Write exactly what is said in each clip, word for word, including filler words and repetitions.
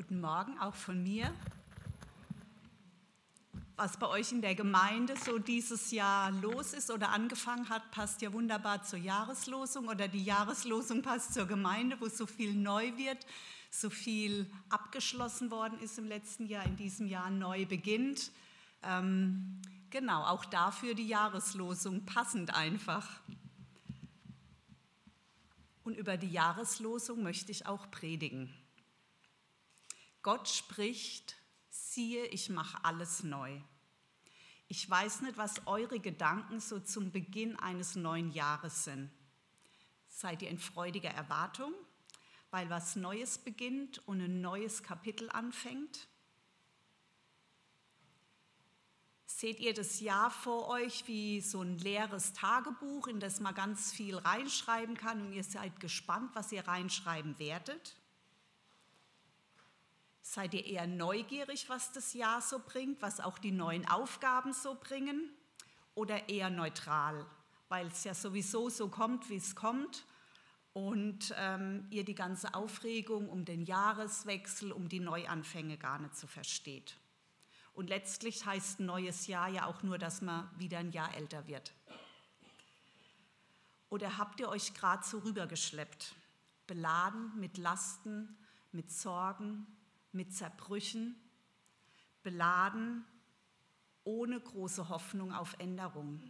Guten Morgen auch von mir. Was bei euch in der Gemeinde so dieses Jahr los ist oder angefangen hat, passt ja wunderbar zur Jahreslosung, oder die Jahreslosung passt zur Gemeinde, wo so viel neu wird, so viel abgeschlossen worden ist im letzten Jahr, in diesem Jahr neu beginnt. Ähm, genau, auch dafür die Jahreslosung, passend einfach. Und über die Jahreslosung möchte ich auch predigen. Gott spricht: Siehe, ich mache alles neu. Ich weiß nicht, was eure Gedanken so zum Beginn eines neuen Jahres sind. Seid ihr in freudiger Erwartung, weil was Neues beginnt und ein neues Kapitel anfängt? Seht ihr das Jahr vor euch wie so ein leeres Tagebuch, in das man ganz viel reinschreiben kann, und ihr seid gespannt, was ihr reinschreiben werdet? Seid ihr eher neugierig, was das Jahr so bringt, was auch die neuen Aufgaben so bringen? Oder eher neutral, weil es ja sowieso so kommt, wie es kommt, und ähm, ihr die ganze Aufregung um den Jahreswechsel, um die Neuanfänge gar nicht so versteht? Und letztlich heißt ein neues Jahr ja auch nur, dass man wieder ein Jahr älter wird. Oder habt ihr euch gerade so rübergeschleppt, beladen mit Lasten, mit Sorgen, mit Zerbrüchen, beladen, ohne große Hoffnung auf Änderung?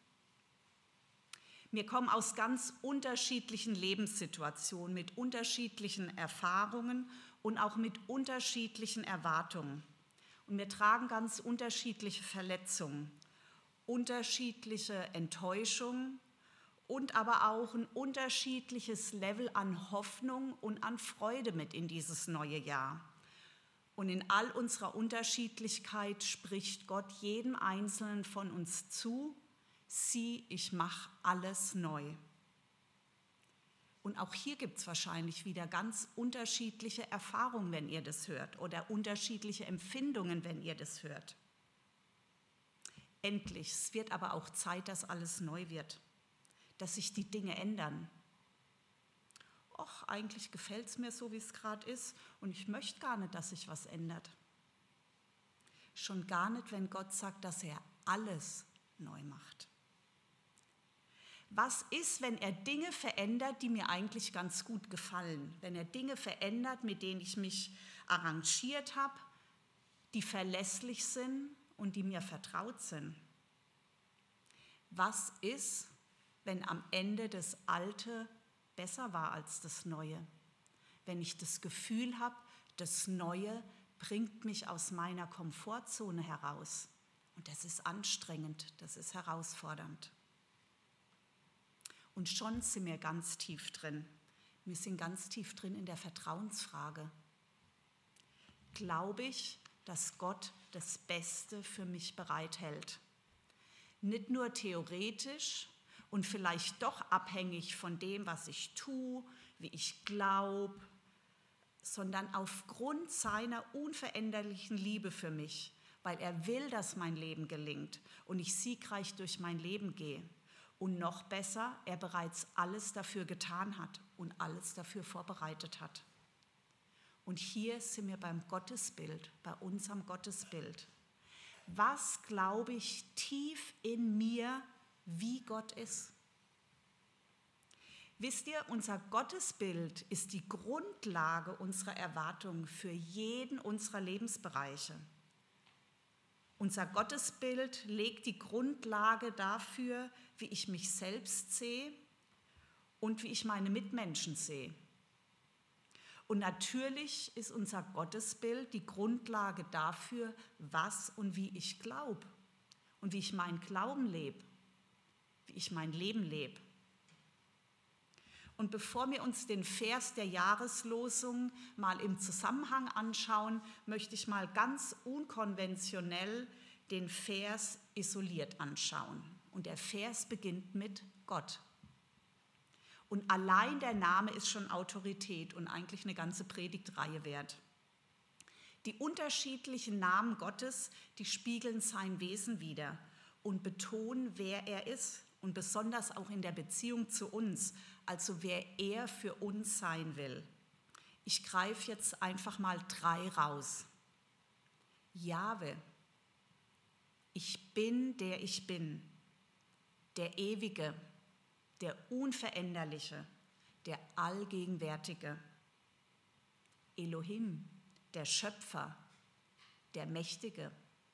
Wir kommen aus ganz unterschiedlichen Lebenssituationen, mit unterschiedlichen Erfahrungen und auch mit unterschiedlichen Erwartungen. Und wir tragen ganz unterschiedliche Verletzungen, unterschiedliche Enttäuschungen und aber auch ein unterschiedliches Level an Hoffnung und an Freude mit in dieses neue Jahr. Und in all unserer Unterschiedlichkeit spricht Gott jedem Einzelnen von uns zu: Sieh, ich mache alles neu. Und auch hier gibt es wahrscheinlich wieder ganz unterschiedliche Erfahrungen, wenn ihr das hört, oder unterschiedliche Empfindungen, wenn ihr das hört. Endlich, es wird aber auch Zeit, dass alles neu wird, dass sich die Dinge ändern. Och, eigentlich gefällt es mir so, wie es gerade ist, und ich möchte gar nicht, dass sich was ändert. Schon gar nicht, wenn Gott sagt, dass er alles neu macht. Was ist, wenn er Dinge verändert, die mir eigentlich ganz gut gefallen? Wenn er Dinge verändert, mit denen ich mich arrangiert habe, die verlässlich sind und die mir vertraut sind? Was ist, wenn am Ende das Alte besser war als das Neue? Wenn ich das Gefühl habe, das Neue bringt mich aus meiner Komfortzone heraus. Und das ist anstrengend, das ist herausfordernd. Und schon sind wir ganz tief drin. Wir sind ganz tief drin in der Vertrauensfrage. Glaube ich, dass Gott das Beste für mich bereithält? Nicht nur theoretisch und vielleicht doch abhängig von dem, was ich tue, wie ich glaube, sondern aufgrund seiner unveränderlichen Liebe für mich, weil er will, dass mein Leben gelingt und ich siegreich durch mein Leben gehe. Und noch besser, er bereits alles dafür getan hat und alles dafür vorbereitet hat. Und hier sind wir beim Gottesbild, bei unserem Gottesbild. Was glaube ich tief in mir, wie Gott ist? Wisst ihr, unser Gottesbild ist die Grundlage unserer Erwartungen für jeden unserer Lebensbereiche. Unser Gottesbild legt die Grundlage dafür, wie ich mich selbst sehe und wie ich meine Mitmenschen sehe. Und natürlich ist unser Gottesbild die Grundlage dafür, was und wie ich glaube und wie ich meinen Glauben lebe, wie ich mein Leben lebe. Und bevor wir uns den Vers der Jahreslosung mal im Zusammenhang anschauen, möchte ich mal ganz unkonventionell den Vers isoliert anschauen. Und der Vers beginnt mit Gott. Und allein der Name ist schon Autorität und eigentlich eine ganze Predigtreihe wert. Die unterschiedlichen Namen Gottes, die spiegeln sein Wesen wider und betonen, wer er ist. Und besonders auch in der Beziehung zu uns, also wer er für uns sein will. Ich greife jetzt einfach mal drei raus. Jahwe, ich bin, der ich bin, der Ewige, der Unveränderliche, der Allgegenwärtige. Elohim, der Schöpfer, der Mächtige.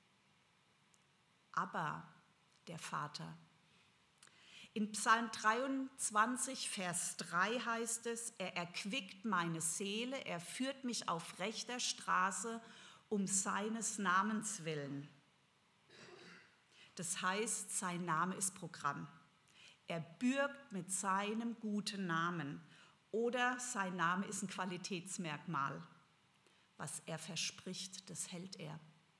Abba, der Vater. In Psalm dreiundzwanzig, Vers drei heißt es, er erquickt meine Seele, er führt mich auf rechter Straße um seines Namens willen. Das heißt, sein Name ist Programm. Er bürgt mit seinem guten Namen oder sein Name ist ein Qualitätsmerkmal. Was er verspricht, das hält er.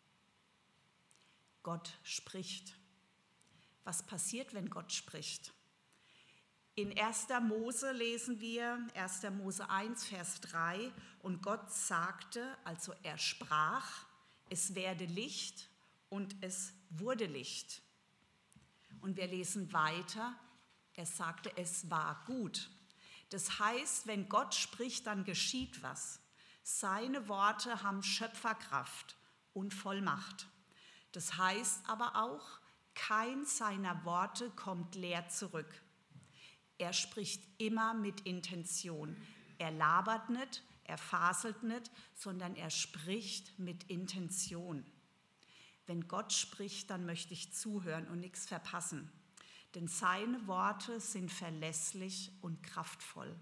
Gott spricht. Was passiert, wenn Gott spricht? In erster Mose lesen wir, erster Mose eins, Vers drei, und Gott sagte, also er sprach, es werde Licht und es wurde Licht. Und wir lesen weiter, er sagte, es war gut. Das heißt, wenn Gott spricht, dann geschieht was. Seine Worte haben Schöpferkraft und Vollmacht. Das heißt aber auch, kein seiner Worte kommt leer zurück. Er spricht immer mit Intention. Er labert nicht, er faselt nicht, sondern er spricht mit Intention. Wenn Gott spricht, dann möchte ich zuhören und nichts verpassen. Denn seine Worte sind verlässlich und kraftvoll.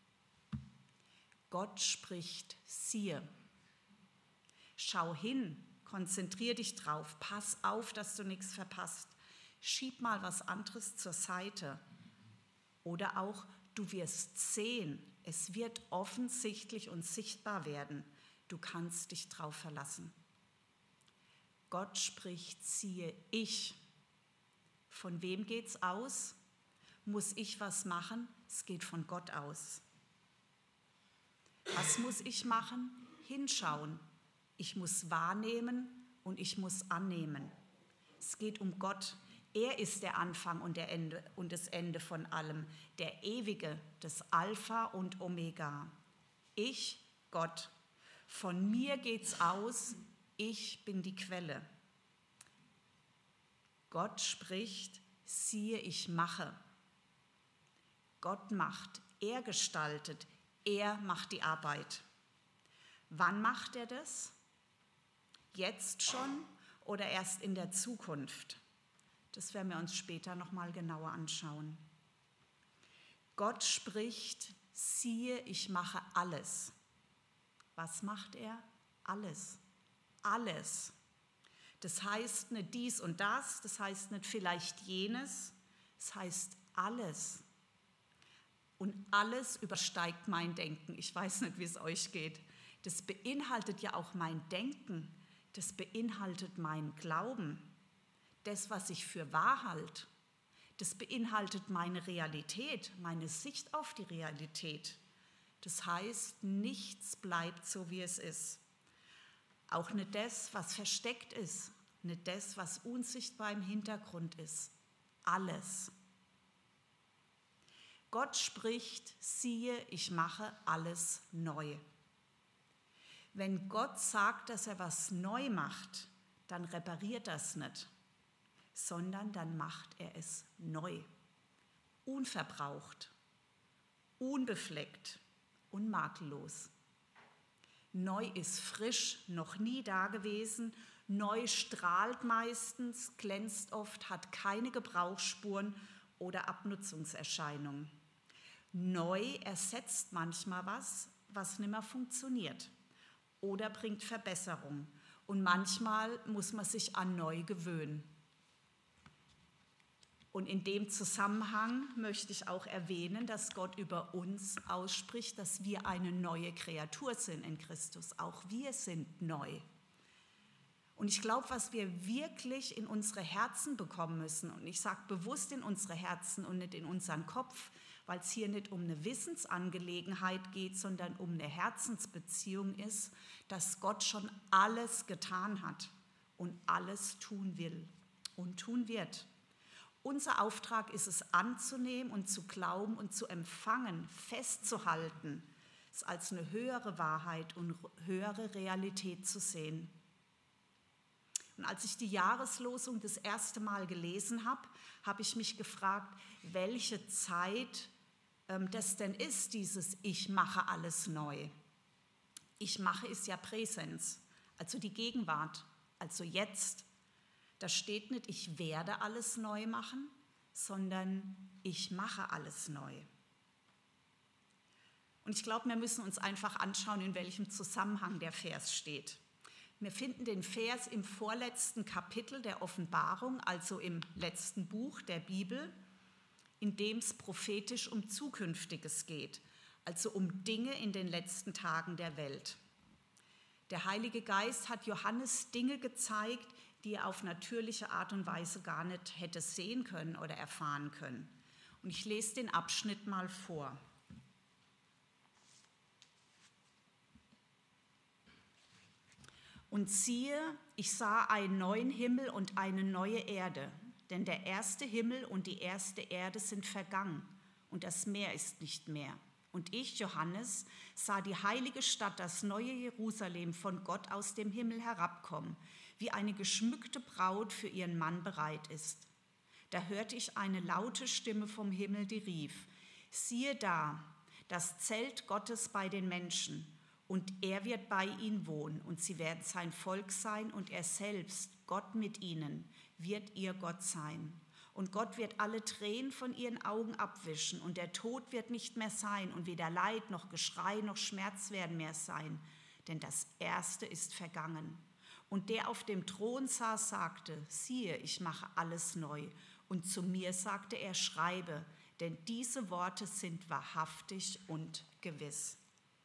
Gott spricht, siehe. Schau hin, konzentrier dich drauf, pass auf, dass du nichts verpasst. Schieb mal was anderes zur Seite. Oder auch, du wirst sehen, es wird offensichtlich und sichtbar werden. Du kannst dich drauf verlassen. Gott spricht, siehe ich. Von wem geht's aus? Muss ich was machen? Es geht von Gott aus. Was muss ich machen? Hinschauen. Ich muss wahrnehmen und ich muss annehmen. Es geht um Gott. Er ist der Anfang und, der Ende, und das Ende von allem. Der Ewige, das Alpha und Omega. Ich, Gott. Von mir geht's aus. Ich bin die Quelle. Gott spricht, siehe, ich mache. Gott macht, er gestaltet, er macht die Arbeit. Wann macht er das? Jetzt schon oder erst in der Zukunft? Das werden wir uns später noch mal genauer anschauen. Gott spricht, siehe, ich mache alles. Was macht er? Alles. Alles. Das heißt nicht dies und das, das heißt nicht vielleicht jenes, das heißt alles. Und alles übersteigt mein Denken. Ich weiß nicht, wie es euch geht. Das beinhaltet ja auch mein Denken, das beinhaltet meinen Glauben, das, was ich für wahr halte. Das beinhaltet meine Realität, meine Sicht auf die Realität. Das heißt, nichts bleibt so, wie es ist. Auch nicht das, was versteckt ist, nicht das, was unsichtbar im Hintergrund ist. Alles. Gott spricht, siehe, ich mache alles neu. Wenn Gott sagt, dass er was neu macht, dann repariert er es nicht, sondern dann macht er es neu. Unverbraucht, unbefleckt und makellos. Neu ist frisch, noch nie dagewesen. Neu strahlt meistens, glänzt oft, hat keine Gebrauchsspuren oder Abnutzungserscheinungen. Neu ersetzt manchmal was, was nicht mehr funktioniert oder bringt Verbesserung. Und manchmal muss man sich an neu gewöhnen. Und in dem Zusammenhang möchte ich auch erwähnen, dass Gott über uns ausspricht, dass wir eine neue Kreatur sind in Christus. Auch wir sind neu. Und ich glaube, was wir wirklich in unsere Herzen bekommen müssen, und ich sage bewusst in unsere Herzen und nicht in unseren Kopf, weil es hier nicht um eine Wissensangelegenheit geht, sondern um eine Herzensbeziehung ist, dass Gott schon alles getan hat und alles tun will und tun wird. Unser Auftrag ist es anzunehmen und zu glauben und zu empfangen, festzuhalten, es als eine höhere Wahrheit und höhere Realität zu sehen. Und als ich die Jahreslosung das erste Mal gelesen habe, habe ich mich gefragt, welche Zeit ähm, das denn ist, dieses Ich mache alles neu. Ich mache ist ja Präsens, also die Gegenwart, also jetzt. Da steht nicht, ich werde alles neu machen, sondern ich mache alles neu. Und ich glaube, wir müssen uns einfach anschauen, in welchem Zusammenhang der Vers steht. Wir finden den Vers im vorletzten Kapitel der Offenbarung, also im letzten Buch der Bibel, in dem es prophetisch um Zukünftiges geht, also um Dinge in den letzten Tagen der Welt. Der Heilige Geist hat Johannes Dinge gezeigt, die er auf natürliche Art und Weise gar nicht hätte sehen können oder erfahren können. Und ich lese den Abschnitt mal vor. Und siehe, ich sah einen neuen Himmel und eine neue Erde, denn der erste Himmel und die erste Erde sind vergangen und das Meer ist nicht mehr. Und ich, Johannes, sah die heilige Stadt, das neue Jerusalem, von Gott aus dem Himmel herabkommen, wie eine geschmückte Braut für ihren Mann bereit ist. Da hörte ich eine laute Stimme vom Himmel, die rief: Siehe da, das Zelt Gottes bei den Menschen, und er wird bei ihnen wohnen, und sie werden sein Volk sein, und er selbst, Gott mit ihnen, wird ihr Gott sein. Und Gott wird alle Tränen von ihren Augen abwischen, und der Tod wird nicht mehr sein, und weder Leid noch Geschrei noch Schmerz werden mehr sein, denn das Erste ist vergangen. Und der auf dem Thron saß, sagte: Siehe, ich mache alles neu. Und zu mir sagte er: Schreibe, denn diese Worte sind wahrhaftig und gewiss.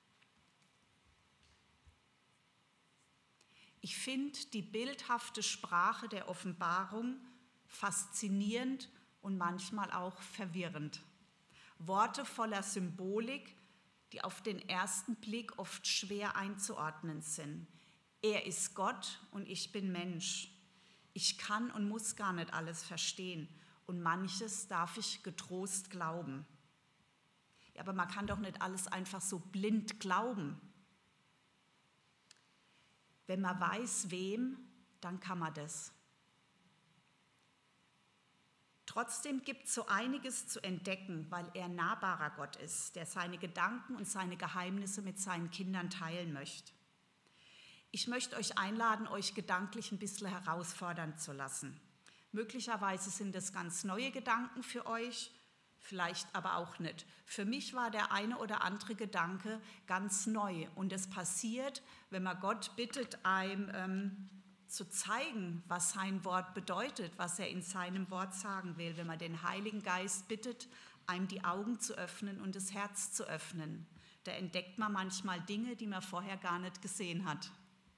Ich finde die bildhafte Sprache der Offenbarung faszinierend und manchmal auch verwirrend. Worte voller Symbolik, die auf den ersten Blick oft schwer einzuordnen sind. Er ist Gott und ich bin Mensch. Ich kann und muss gar nicht alles verstehen und manches darf ich getrost glauben. Ja, aber man kann doch nicht alles einfach so blind glauben. Wenn man weiß, wem, dann kann man das. Trotzdem gibt es so einiges zu entdecken, weil er ein nahbarer Gott ist, der seine Gedanken und seine Geheimnisse mit seinen Kindern teilen möchte. Ich möchte euch einladen, euch gedanklich ein bisschen herausfordern zu lassen. Möglicherweise sind es ganz neue Gedanken für euch, vielleicht aber auch nicht. Für mich war der eine oder andere Gedanke ganz neu und es passiert, wenn man Gott bittet, einem ähm, zu zeigen, was sein Wort bedeutet, was er in seinem Wort sagen will, wenn man den Heiligen Geist bittet, einem die Augen zu öffnen und das Herz zu öffnen. Da entdeckt man manchmal Dinge, die man vorher gar nicht gesehen hat.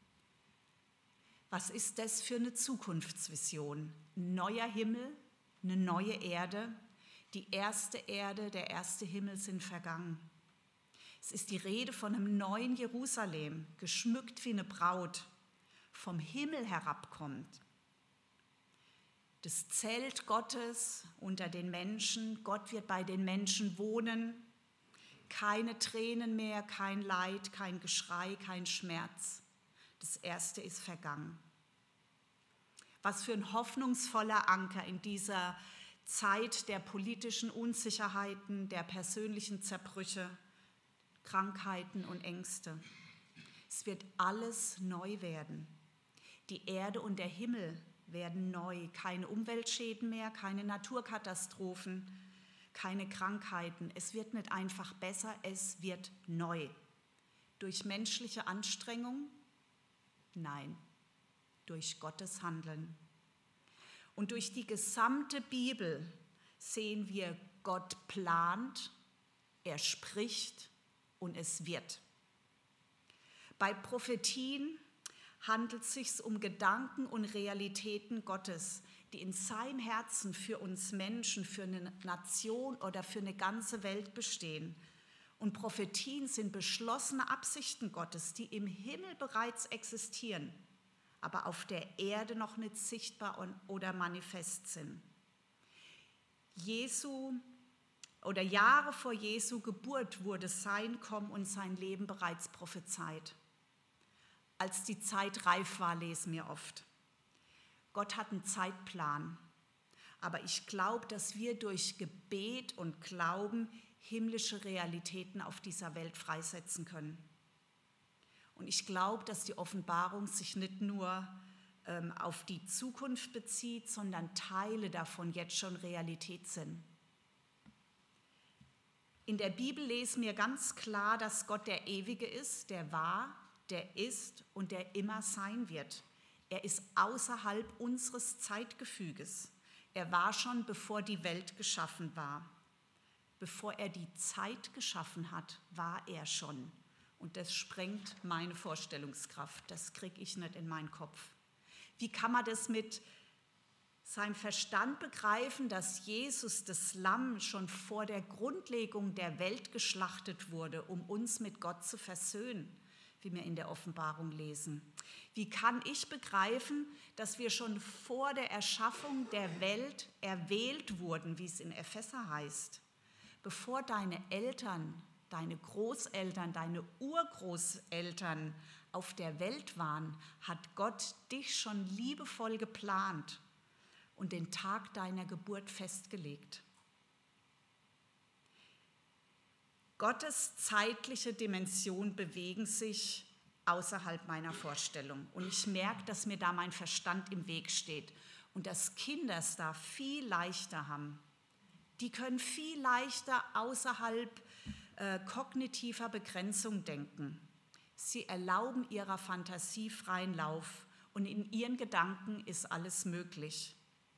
Was ist das für eine Zukunftsvision? Ein neuer Himmel, eine neue Erde. Die erste Erde, der erste Himmel sind vergangen. Es ist die Rede von einem neuen Jerusalem, geschmückt wie eine Braut, vom Himmel herabkommt. Das Zelt Gottes unter den Menschen, Gott wird bei den Menschen wohnen. Keine Tränen mehr, kein Leid, kein Geschrei, kein Schmerz. Das Erste ist vergangen. Was für ein hoffnungsvoller Anker in dieser Zeit der politischen Unsicherheiten, der persönlichen Zerbrüche, Krankheiten und Ängste. Es wird alles neu werden. Die Erde und der Himmel werden neu. Keine Umweltschäden mehr, keine Naturkatastrophen, keine Krankheiten. Es wird nicht einfach besser, es wird neu. Durch menschliche Anstrengung? Nein, durch Gottes Handeln. Und durch die gesamte Bibel sehen wir, Gott plant, er spricht und es wird. Bei Prophetien handelt es sich um Gedanken und Realitäten Gottes, die in seinem Herzen für uns Menschen, für eine Nation oder für eine ganze Welt bestehen. Und Prophetien sind beschlossene Absichten Gottes, die im Himmel bereits existieren, aber auf der Erde noch nicht sichtbar oder manifest sind. Jesu oder Jahre vor Jesu Geburt wurde sein Kommen und sein Leben bereits prophezeit. Als die Zeit reif war, lesen wir oft. Gott hat einen Zeitplan, aber ich glaube, dass wir durch Gebet und Glauben himmlische Realitäten auf dieser Welt freisetzen können. Und ich glaube, dass die Offenbarung sich nicht nur ähm, auf die Zukunft bezieht, sondern Teile davon jetzt schon Realität sind. In der Bibel lesen wir ganz klar, dass Gott der Ewige ist, der war, der ist und der immer sein wird. Er ist außerhalb unseres Zeitgefüges. Er war schon, bevor die Welt geschaffen war. Bevor er die Zeit geschaffen hat, war er schon. Und das sprengt meine Vorstellungskraft. Das kriege ich nicht in meinen Kopf. Wie kann man das mit seinem Verstand begreifen, dass Jesus, das Lamm, schon vor der Grundlegung der Welt geschlachtet wurde, um uns mit Gott zu versöhnen, wie wir in der Offenbarung lesen? Wie kann ich begreifen, dass wir schon vor der Erschaffung der Welt erwählt wurden, wie es in Epheser heißt? Bevor deine Eltern, deine Großeltern, deine Urgroßeltern auf der Welt waren, hat Gott dich schon liebevoll geplant und den Tag deiner Geburt festgelegt. Gottes zeitliche Dimensionen bewegen sich außerhalb meiner Vorstellung. Und ich merke, dass mir da mein Verstand im Weg steht und dass Kinder es da viel leichter haben. Die können viel leichter außerhalb äh, kognitiver Begrenzung denken. Sie erlauben ihrer Fantasie freien Lauf und in ihren Gedanken ist alles möglich.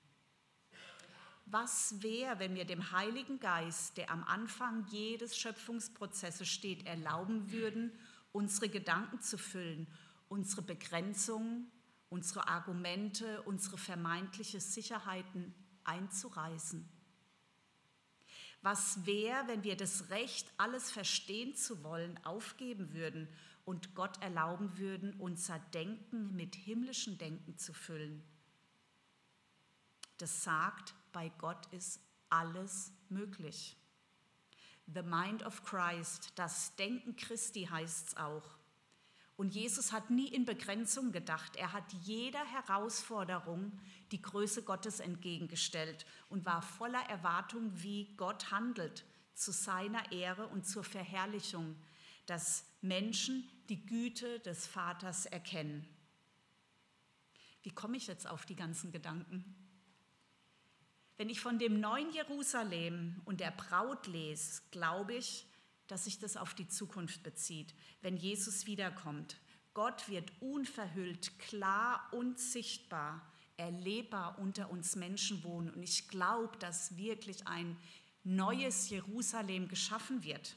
Was wäre, wenn wir dem Heiligen Geist, der am Anfang jedes Schöpfungsprozesses steht, erlauben würden, unsere Gedanken zu füllen, unsere Begrenzungen, unsere Argumente, unsere vermeintliche Sicherheiten einzureißen? Was wäre, wenn wir das Recht, alles verstehen zu wollen, aufgeben würden und Gott erlauben würden, unser Denken mit himmlischem Denken zu füllen? Das sagt, bei Gott ist alles möglich. The Mind of Christ, das Denken Christi heißt es auch. Und Jesus hat nie in Begrenzung gedacht. Er hat jeder Herausforderung die Größe Gottes entgegengestellt und war voller Erwartung, wie Gott handelt, zu seiner Ehre und zur Verherrlichung, dass Menschen die Güte des Vaters erkennen. Wie komme ich jetzt auf die ganzen Gedanken? Wenn ich von dem neuen Jerusalem und der Braut lese, glaube ich, dass sich das auf die Zukunft bezieht, wenn Jesus wiederkommt. Gott wird unverhüllt, klar und sichtbar, erlebbar unter uns Menschen wohnen. Und ich glaube, dass wirklich ein neues Jerusalem geschaffen wird.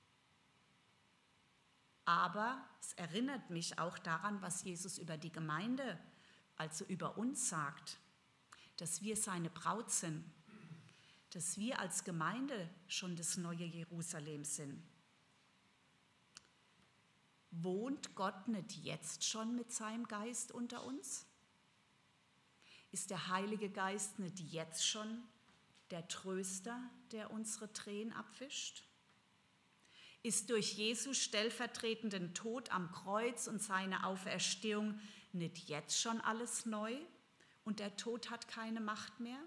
Aber es erinnert mich auch daran, was Jesus über die Gemeinde, also über uns sagt, dass wir seine Braut sind, dass wir als Gemeinde schon das neue Jerusalem sind. Wohnt Gott nicht jetzt schon mit seinem Geist unter uns? Ist der Heilige Geist nicht jetzt schon der Tröster, der unsere Tränen abwischt? Ist durch Jesu stellvertretenden Tod am Kreuz und seine Auferstehung nicht jetzt schon alles neu und der Tod hat keine Macht mehr?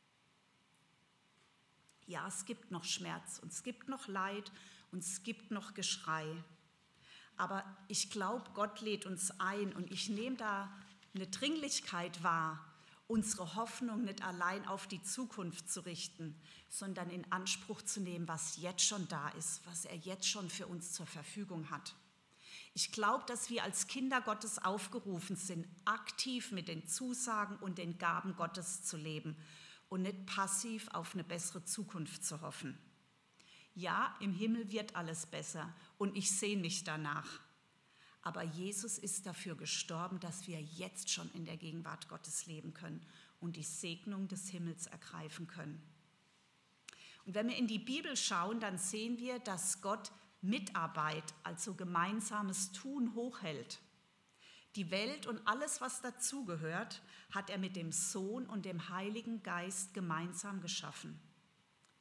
Ja, es gibt noch Schmerz und es gibt noch Leid und es gibt noch Geschrei. Aber ich glaube, Gott lädt uns ein und ich nehme da eine Dringlichkeit wahr, unsere Hoffnung nicht allein auf die Zukunft zu richten, sondern in Anspruch zu nehmen, was jetzt schon da ist, was er jetzt schon für uns zur Verfügung hat. Ich glaube, dass wir als Kinder Gottes aufgerufen sind, aktiv mit den Zusagen und den Gaben Gottes zu leben und nicht passiv auf eine bessere Zukunft zu hoffen. Ja, im Himmel wird alles besser und ich sehe nicht danach. Aber Jesus ist dafür gestorben, dass wir jetzt schon in der Gegenwart Gottes leben können und die Segnung des Himmels ergreifen können. Und wenn wir in die Bibel schauen, dann sehen wir, dass Gott Mitarbeit, also gemeinsames Tun, hochhält. Die Welt und alles, was dazugehört, hat er mit dem Sohn und dem Heiligen Geist gemeinsam geschaffen.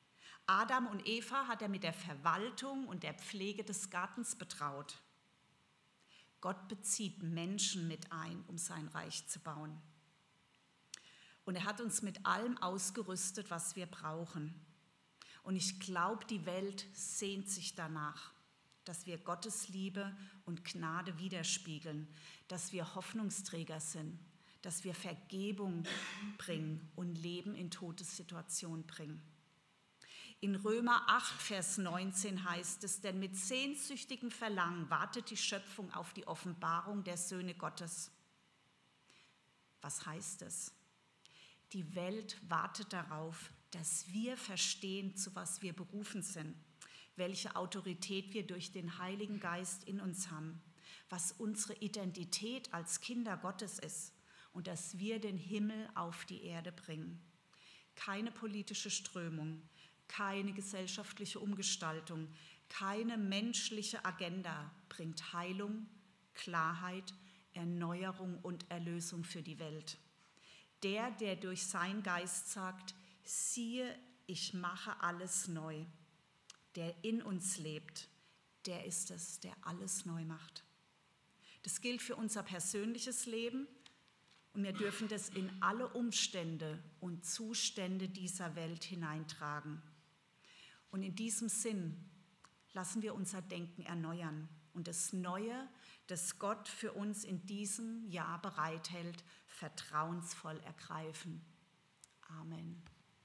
Adam und Eva hat er mit der Verwaltung und der Pflege des Gartens betraut. Gott bezieht Menschen mit ein, um sein Reich zu bauen. Und er hat uns mit allem ausgerüstet, was wir brauchen. Und ich glaube, die Welt sehnt sich danach, dass wir Gottes Liebe und Gnade widerspiegeln, dass wir Hoffnungsträger sind, dass wir Vergebung bringen und Leben in Todessituationen bringen. In Römer acht, Vers neunzehn heißt es, denn mit sehnsüchtigem Verlangen wartet die Schöpfung auf die Offenbarung der Söhne Gottes. Was heißt es? Die Welt wartet darauf, dass wir verstehen, zu was wir berufen sind, welche Autorität wir durch den Heiligen Geist in uns haben, was unsere Identität als Kinder Gottes ist und dass wir den Himmel auf die Erde bringen. Keine politische Strömung, keine gesellschaftliche Umgestaltung, keine menschliche Agenda bringt Heilung, Klarheit, Erneuerung und Erlösung für die Welt. Der, der durch seinen Geist sagt, siehe, ich mache alles neu, der in uns lebt, der ist es, der alles neu macht. Das gilt für unser persönliches Leben und wir dürfen das in alle Umstände und Zustände dieser Welt hineintragen. Und in diesem Sinn lassen wir unser Denken erneuern und das Neue, das Gott für uns in diesem Jahr bereithält, vertrauensvoll ergreifen. Amen.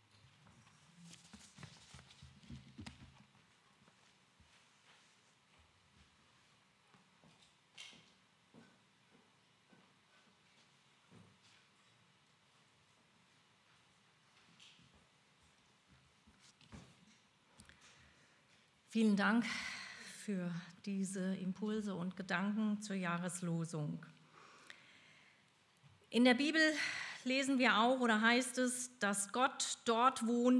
Vielen Dank für diese Impulse und Gedanken zur Jahreslosung. In der Bibel lesen wir auch oder heißt es, dass Gott dort wohnt,